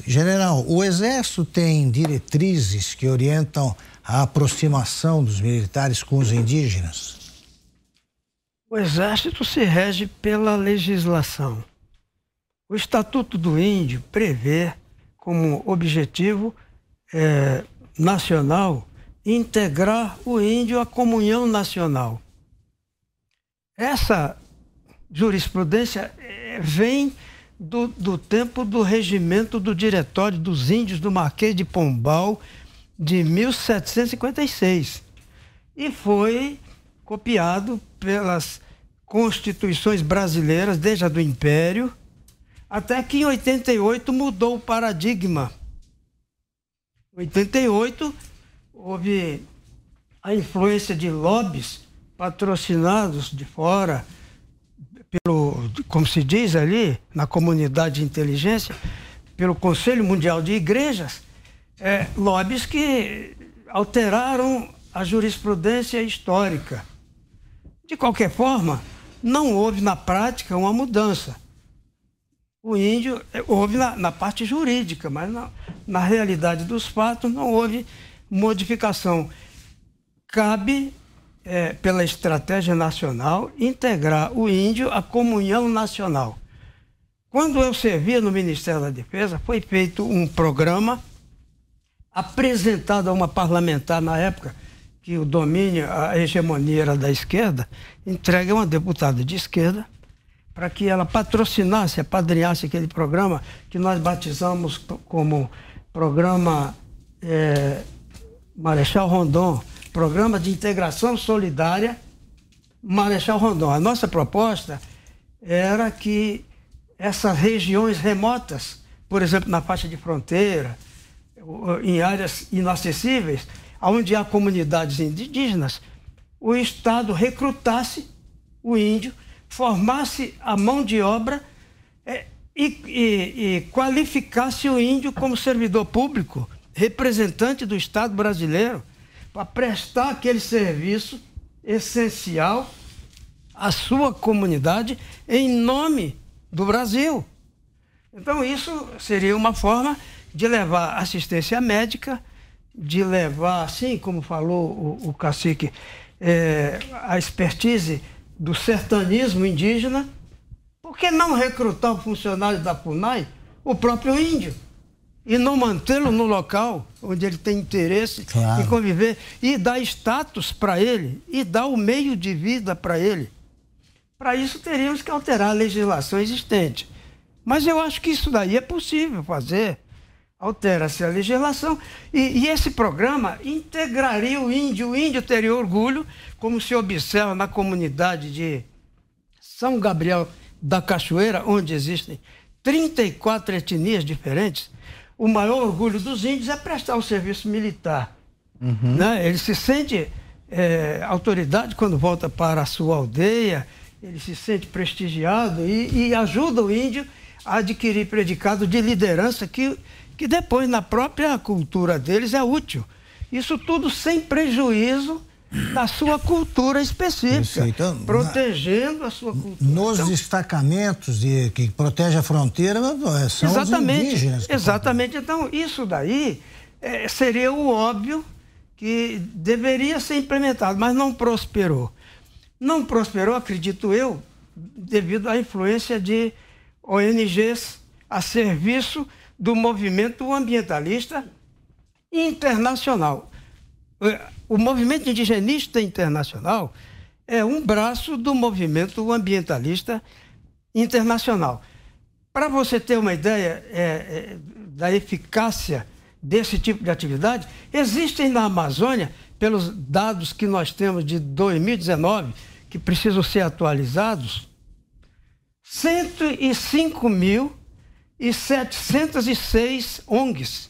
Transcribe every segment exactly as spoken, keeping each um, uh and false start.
Certo. General, o Exército tem diretrizes que orientam a aproximação dos militares com os indígenas? O Exército se rege pela legislação. O Estatuto do Índio prevê como objetivo é, nacional integrar o índio à comunhão nacional. Essa jurisprudência é, vem do, do tempo do regimento do Diretório dos Índios do Marquês de Pombal de mil setecentos e cinquenta e seis e foi copiado pelas constituições brasileiras desde a do Império, até que em oitenta e oito mudou o paradigma. Em oitenta e oito houve a influência de lobbies patrocinados de fora, pelo, como se diz ali, na comunidade de inteligência, pelo Conselho Mundial de Igrejas, é, lobbies que alteraram a jurisprudência histórica. De qualquer forma, não houve na prática uma mudança. O índio houve na, na parte jurídica, mas na, na realidade dos fatos não houve modificação. Cabe, é, pela estratégia nacional, integrar o índio à comunhão nacional. Quando eu servia no Ministério da Defesa, foi feito um programa apresentado a uma parlamentar na época, que o domínio, a hegemonia era da esquerda, entregue a uma deputada de esquerda, para que ela patrocinasse, apadrinhasse aquele programa que nós batizamos como Programa é, Marechal Rondon, Programa de Integração Solidária Marechal Rondon. A nossa proposta era que essas regiões remotas, por exemplo, na faixa de fronteira, em áreas inacessíveis, onde há comunidades indígenas, o Estado recrutasse o índio, formasse a mão de obra é, e, e, e qualificasse o índio como servidor público, representante do Estado brasileiro, para prestar aquele serviço essencial à sua comunidade em nome do Brasil. Então isso seria uma forma de levar assistência médica, de levar, assim como falou o, o cacique, é, a expertise do sertanismo indígena. Por que não recrutar o funcionário da FUNAI, o próprio índio, e não mantê-lo no local onde ele tem interesse claro. Em conviver, e dar status para ele, e dar o meio de vida para ele? Para isso teríamos que alterar a legislação existente. Mas eu acho que isso daí é possível fazer. Altera-se a legislação e, e esse programa integraria o índio. O índio teria orgulho, como se observa na comunidade de São Gabriel da Cachoeira, onde existem trinta e quatro etnias diferentes. O maior orgulho dos índios é prestar o serviço militar. Uhum. Né? Ele se sente é, autoridade quando volta para a sua aldeia, ele se sente prestigiado e, e ajuda o índio a adquirir predicado de liderança que que depois, na própria cultura deles, é útil. Isso tudo sem prejuízo da sua cultura específica, então, protegendo na, a sua cultura. Nos então, destacamentos de, que protegem a fronteira, são exatamente, os indígenas. Exatamente. Então, isso daí é, seria o óbvio que deveria ser implementado, mas não prosperou. Não prosperou, acredito eu, devido à influência de O N Gs a serviço do movimento ambientalista internacional. O movimento indigenista internacional é um braço do movimento ambientalista internacional. Para você ter uma ideia é, é, da eficácia desse tipo de atividade, existem na Amazônia, pelos dados que nós temos de dois mil e dezenove, que precisam ser atualizados, cento e cinco mil e setecentas e seis O N Gs.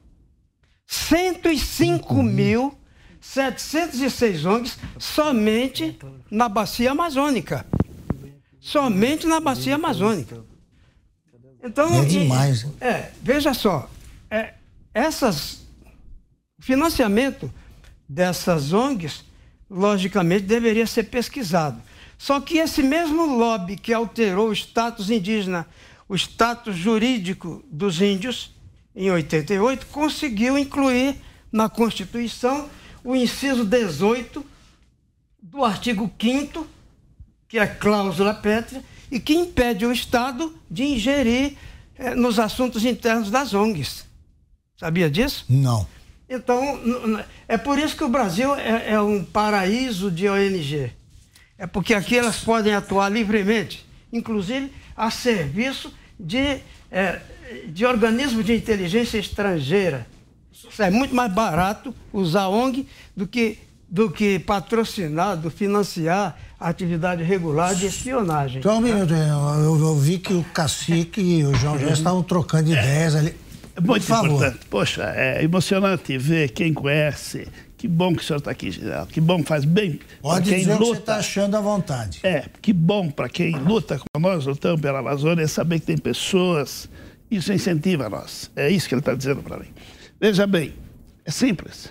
cento e cinco mil setecentas e seis O N Gs somente na bacia amazônica. Somente na bacia amazônica. Então, é demais. E, é, veja só, é, essas, o financiamento dessas O N Gs, logicamente, deveria ser pesquisado. Só que esse mesmo lobby que alterou o status indígena, o status jurídico dos índios, em oitenta e oito, conseguiu incluir na Constituição o inciso dezoito do artigo quinto, que é a cláusula pétrea, e que impede o Estado de ingerir eh, nos assuntos internos das O N Gs. Sabia disso? Não. Então, é por isso que o Brasil é, é um paraíso de O N G. É porque aqui elas podem atuar livremente, inclusive a serviço de, é, de organismos de inteligência estrangeira. Isso é muito mais barato usar O N G do que, do que patrocinar, do financiar a atividade regular de espionagem. Então, eu, eu, eu vi que o Cacique e o João já estavam trocando ideias ali. É muito importante. Poxa, é emocionante ver quem conhece. Que bom que o senhor está aqui, general. Que bom, faz bem. Pode quem dizer luta. o que você está achando à vontade. É, que bom para quem luta como nós lutamos pela Amazônia, saber que tem pessoas. Isso incentiva a nós. É isso que ele está dizendo para mim. Veja bem, é simples.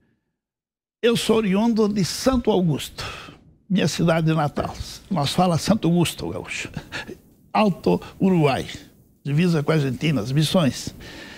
Eu sou oriundo de Santo Augusto, minha cidade natal. Nós fala Santo Augusto, gaúcho. Alto Uruguai, divisa com a Argentina, as Missões.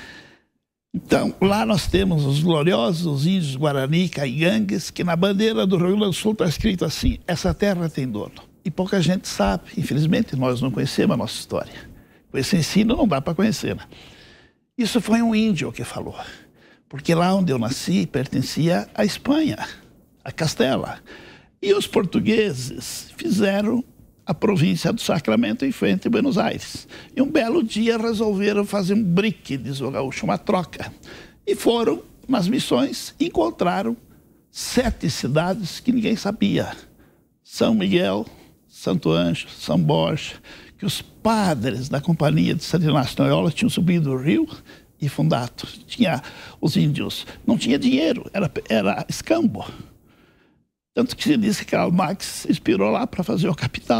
Então, lá nós temos os gloriosos índios Guarani, Caigangues, que na bandeira do Rio Grande do Sul está escrito assim: essa terra tem dono. E pouca gente sabe, infelizmente, nós não conhecemos a nossa história. Com esse ensino não dá para conhecer. Né? Isso foi um índio que falou, porque lá onde eu nasci pertencia à Espanha, a Castela. E os portugueses fizeram a província do Sacramento em frente a Buenos Aires. E um belo dia resolveram fazer um brique, diz o gaúcho, uma troca. E foram nas missões e encontraram sete cidades que ninguém sabia. São Miguel, Santo Ângelo, São Borja, que os padres da Companhia de Santo Inácio de Loyola tinham subido o rio e fundado. Tinha os índios, não tinha dinheiro, era, era escambo. Tanto que se diz que Karl Marx se inspirou lá para fazer o Capital.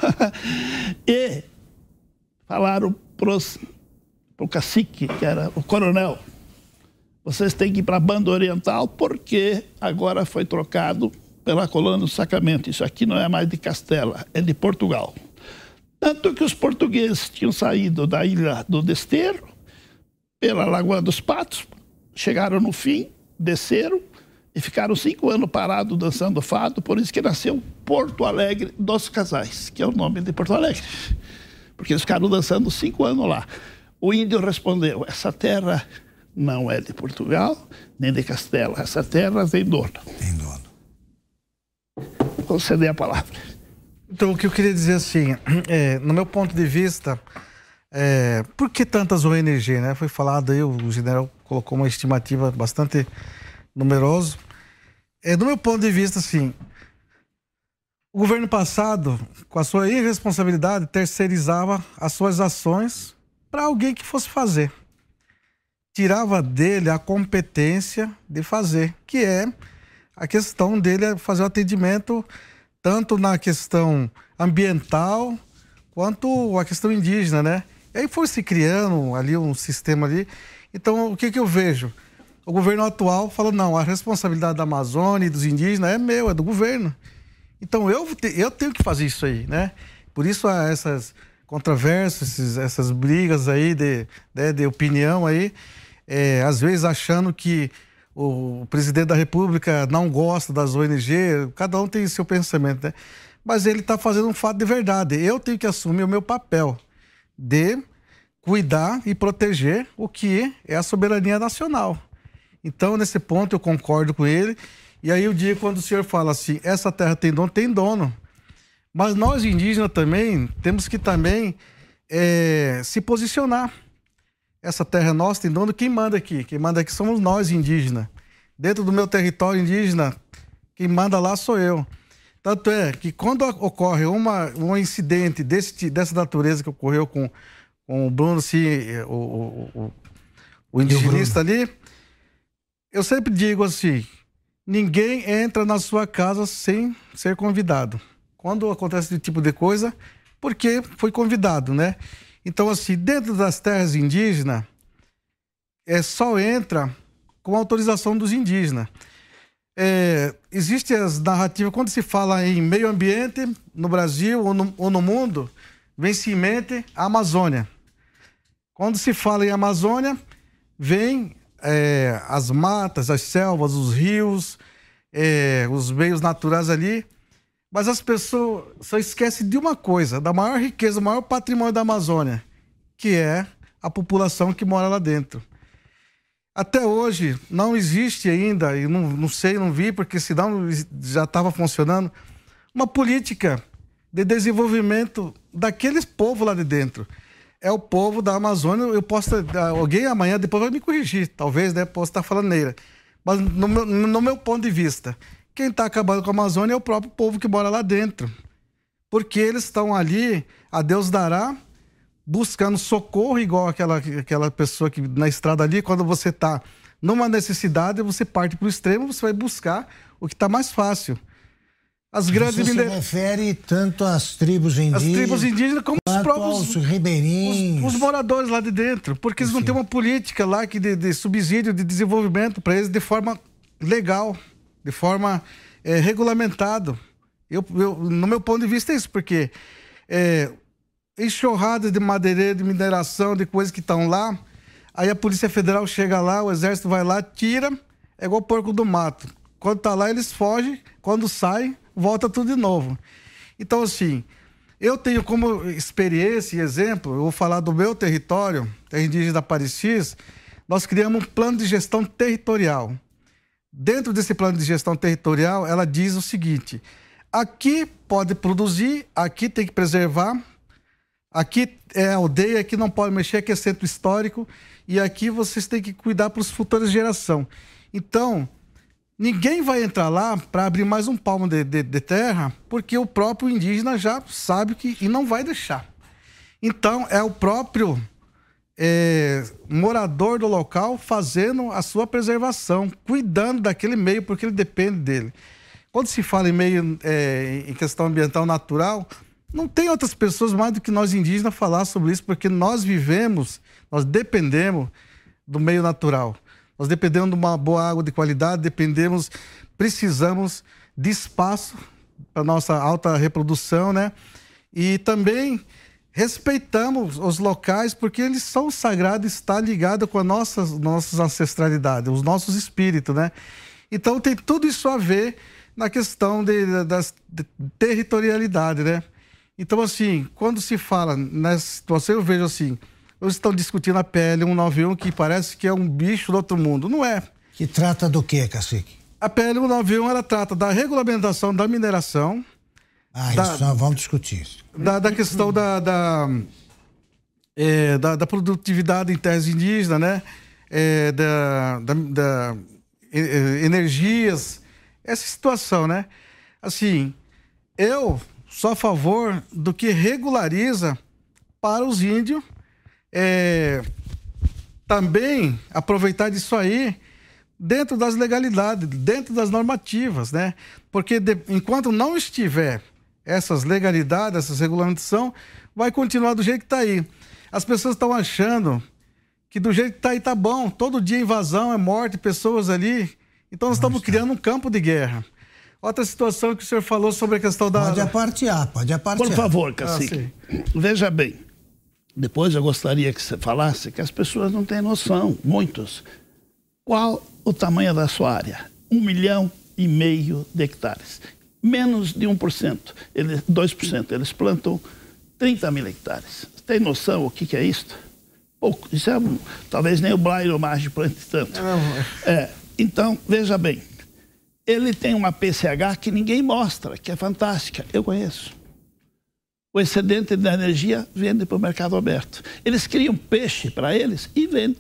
E falaram para o cacique, que era o coronel, vocês têm que ir para a banda oriental porque agora foi trocado pela colônia do Sacramento. Isso aqui não é mais de Castela, é de Portugal. Tanto que os portugueses tinham saído da ilha do Desterro, pela Lagoa dos Patos, chegaram no fim, desceram, e ficaram cinco anos parados dançando fado, por isso que nasceu Porto Alegre dos Casais, que é o nome de Porto Alegre. Porque eles ficaram dançando cinco anos lá. O índio respondeu: essa terra não é de Portugal, nem de Castela. Essa terra tem dono. Tem dono. Vou conceder a palavra. Então, o que eu queria dizer assim, é, no meu ponto de vista, é, por que tantas O N G, né? Foi falado aí, o general colocou uma estimativa bastante numeroso. É, do meu ponto de vista, assim, o governo passado, com a sua irresponsabilidade, terceirizava as suas ações para alguém que fosse fazer. Tirava dele a competência de fazer, que é a questão dele fazer o atendimento tanto na questão ambiental quanto a questão indígena, né? E aí foi se criando ali um sistema ali. Então, o que que eu vejo? O governo atual falou, não, a responsabilidade da Amazônia e dos indígenas é meu, é do governo. Então eu, eu tenho que fazer isso aí, né? Por isso há essas controvérsias, essas brigas aí de, de, de opinião aí, é, às vezes achando que o presidente da República não gosta das O N G, cada um tem seu pensamento, né? Mas ele está fazendo um fato de verdade. Eu tenho que assumir o meu papel de cuidar e proteger o que é a soberania nacional. Então, nesse ponto, eu concordo com ele. E aí, o dia quando o senhor fala assim, essa terra tem dono, tem dono. Mas nós, indígenas, também, temos que também é, se posicionar. Essa terra é nossa, tem dono. Quem manda aqui? Quem manda aqui somos nós, indígenas. Dentro do meu território indígena, quem manda lá sou eu. Tanto é que quando ocorre uma, um incidente desse, dessa natureza que ocorreu com, com o Bruno, assim, o, o, o, o indigenista ali, eu sempre digo assim, ninguém entra na sua casa sem ser convidado. Quando acontece esse tipo de coisa, porque foi convidado, né? Então, assim, dentro das terras indígenas, é, só entra com autorização dos indígenas. É, Existem as narrativas, quando se fala em meio ambiente, no Brasil ou no, ou no mundo, vem-se em mente a Amazônia. Quando se fala em Amazônia, vem é, as matas, as selvas, os rios, é, os meios naturais ali, mas as pessoas só esquecem de uma coisa, da maior riqueza, o maior patrimônio da Amazônia, que é a população que mora lá dentro. Até hoje não existe ainda, e não, não sei, não vi, porque senão já estava funcionando, uma política de desenvolvimento daqueles povos lá de dentro. É o povo da Amazônia. Eu posso, alguém amanhã depois vai me corrigir, talvez, né? Posso estar falando neira. Mas no meu, no meu ponto de vista, quem está acabando com a Amazônia é o próprio povo que mora lá dentro. Porque eles estão ali, a Deus dará, buscando socorro, igual aquela, aquela pessoa que na estrada ali, quando você está numa necessidade, você parte para o extremo, você vai buscar o que está mais fácil. As grandes Você miner... se refere tanto às tribos indígenas, as tribos indígenas como os próprios os ribeirinhos, os, os moradores lá de dentro, porque eles Sim. não têm uma política lá que de, de subsídio, de desenvolvimento para eles de forma legal, de forma é, regulamentada. Eu, eu, no meu ponto de vista é isso, porque é, enxurradas de madeireiro, de mineração, de coisas que estão lá, aí a Polícia Federal chega lá, o Exército vai lá, tira, é igual porco do mato. Quando tá lá, eles fogem, quando saem, volta tudo de novo. Então, assim, eu tenho como experiência e exemplo, eu vou falar do meu território, terra indígena da Parecis, nós criamos um plano de gestão territorial. Dentro desse plano de gestão territorial, ela diz o seguinte: aqui pode produzir, aqui tem que preservar, aqui é aldeia, aqui não pode mexer, aqui é centro histórico, e aqui vocês têm que cuidar para as futuras gerações. Então, ninguém vai entrar lá para abrir mais um palmo de, de, de terra, porque o próprio indígena já sabe que e não vai deixar. Então, é o próprio é, morador do local fazendo a sua preservação, cuidando daquele meio, porque ele depende dele. Quando se fala em meio, é, em questão ambiental natural, não tem outras pessoas mais do que nós indígenas falar sobre isso, porque nós vivemos, nós dependemos do meio natural. Nós dependemos de uma boa água de qualidade, dependemos, precisamos de espaço para nossa alta reprodução, né? E também respeitamos os locais, porque eles são sagrados, está ligado com a nossa, nossas ancestralidades, os nossos espíritos, né? Então tem tudo isso a ver na questão de, de, das, de territorialidade, né? Então, assim, quando se fala nessa situação, eu vejo assim, eles estão discutindo a P L cento e noventa e um, que parece que é um bicho do outro mundo. Não é. Que trata do quê, cacique? A P L cento e noventa e um, ela trata da regulamentação da mineração. Ah, da, isso, nós vamos discutir isso. Da, da questão da, da, é, da, da produtividade em terras indígenas, né? É, da, da, da é, energias, essa situação, né? Assim, eu sou a favor do que regulariza para os índios. É, também aproveitar disso aí dentro das legalidades, dentro das normativas, né? Porque de, enquanto não estiver essas legalidades, essas regulamentação, vai continuar do jeito que está aí. As pessoas estão achando que do jeito que está aí tá bom, todo dia invasão, é morte, pessoas ali. Então nós estamos criando um campo de guerra. Outra situação que o senhor falou sobre a questão da... Pode apartear, pode apartear. Por favor, cacique, ah, veja bem. Depois eu gostaria que você falasse que as pessoas não têm noção, muitos. Qual o tamanho da sua área? Um milhão e meio de hectares. Menos de um por cento, eles, dois por cento. Eles plantam trinta mil hectares. Você tem noção o que, que é isto? Pouco. Isso é um, talvez nem o Blairo Maggi plante tanto. É, então, veja bem. Ele tem uma P C H que ninguém mostra, que é fantástica. Eu conheço. O excedente da energia vende para o mercado aberto. Eles criam peixe para eles e vendem.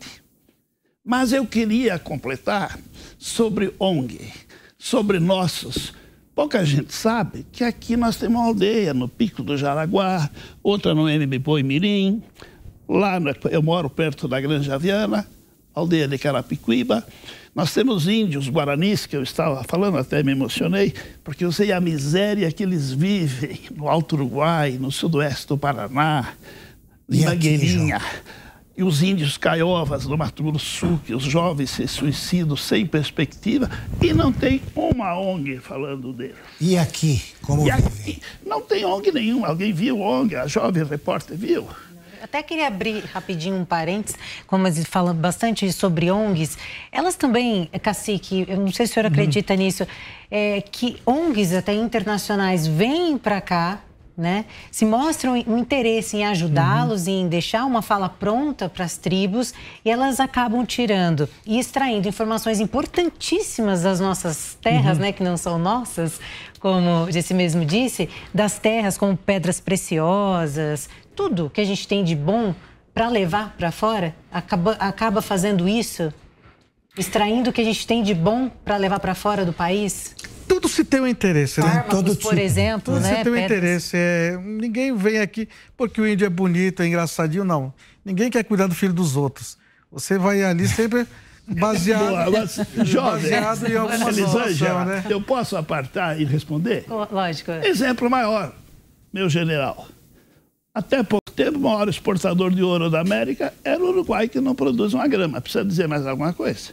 Mas eu queria completar sobre O N G, sobre nossos. Pouca gente sabe que aqui nós temos uma aldeia no Pico do Jaraguá, outra no M B Boi Mirim, lá no, eu moro perto da Granja Viana, aldeia de Carapicuíba. Nós temos índios guaranis, que eu estava falando, até me emocionei, porque eu sei a miséria que eles vivem no Alto Uruguai, no sudoeste do Paraná, em Mangueirinha. E os índios caiovas do Mato Grosso do Sul, que os jovens se suicidam sem perspectiva, e não tem uma O N G falando deles. E aqui, como e vivem? Aqui, não tem O N G nenhuma. Alguém viu O N G? A Jovem Repórter viu? Até queria abrir rapidinho um parênteses, como eles falam bastante sobre O N Gs. Elas também, Cacique, eu não sei se o senhor acredita uhum. nisso, é, que O N Gs até internacionais vêm para cá, né, se mostram um interesse em ajudá-los, uhum. em deixar uma fala pronta para as tribos, e elas acabam tirando e extraindo informações importantíssimas das nossas terras, uhum. né, que não são nossas, como esse mesmo disse, das terras como pedras preciosas, tudo que a gente tem de bom para levar para fora, acaba, acaba fazendo isso, extraindo o que a gente tem de bom para levar para fora do país. Tudo se tem um interesse, né? Fármacos, Todo por tipo. exemplo, Tudo né? se tem um Pedras. interesse. É, ninguém vem aqui porque o índio é bonito, é engraçadinho, não. Ninguém quer cuidar do filho dos outros. Você vai ali sempre baseado, Boa, mas, jovem, baseado em alguma situação, né? Eu posso apartar e responder? Lógico. Exemplo maior, meu general. Até pouco tempo, o maior exportador de ouro da América era o Uruguai, que não produz uma grama. Precisa dizer mais alguma coisa?